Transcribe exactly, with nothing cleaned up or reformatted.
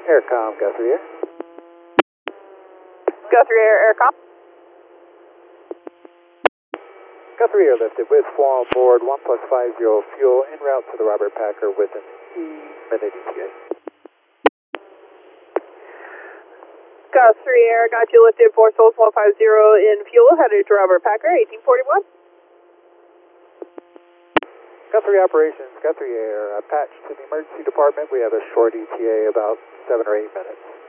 Aircom, Guthrie Air. Guthrie Air, Aircom. Guthrie Air lifted with four on board, one plus five zero fuel, en route to the Robert Packer with an E-minute E T A. Guthrie Air, got you lifted, four souls, one five zero in fuel, headed to Robert Packer, eighteen forty-one. Guthrie Operations, Guthrie Air, a patch to the emergency department. We have a short E T A, about seven or eight minutes.